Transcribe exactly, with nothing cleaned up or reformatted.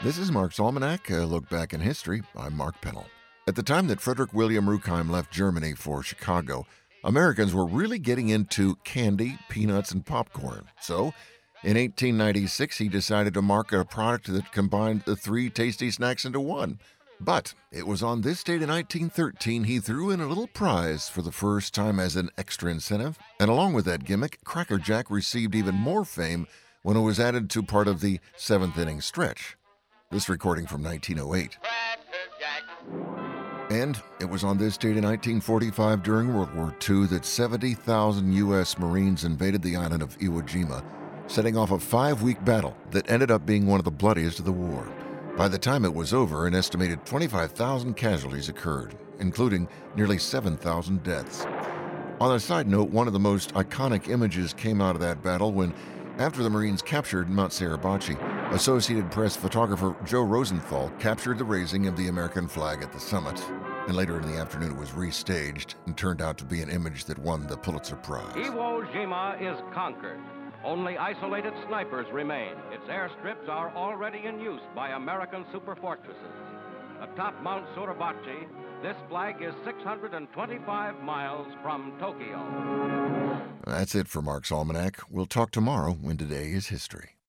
This is Mark's Almanac, a look back in history. I'm Mark Pennell. At the time that Frederick William Ruckheim left Germany for Chicago, Americans were really getting into candy, peanuts, and popcorn. So, in eighteen ninety-six, he decided to market a product that combined the three tasty snacks into one. But it was on this date in nineteen thirteen he threw in a little prize for the first time as an extra incentive. And along with that gimmick, Cracker Jack received even more fame when it was added to part of the seventh inning stretch. This recording from nineteen oh eight. And it was on this date in nineteen forty-five during World War Two that seventy thousand U S Marines invaded the island of Iwo Jima, setting off a five-week battle that ended up being one of the bloodiest of the war. By the time it was over, an estimated twenty-five thousand casualties occurred, including nearly seven thousand deaths. On a side note, one of the most iconic images came out of that battle when, after the Marines captured Mount Suribachi, Associated Press photographer Joe Rosenthal captured the raising of the American flag at the summit. And later in the afternoon, it was restaged and turned out to be an image that won the Pulitzer Prize. Iwo Jima is conquered. Only isolated snipers remain. Its airstrips are already in use by American superfortresses. Atop Mount Suribachi, this flag is six hundred twenty-five miles from Tokyo. That's it for Mark's Almanac. We'll talk tomorrow when today is history.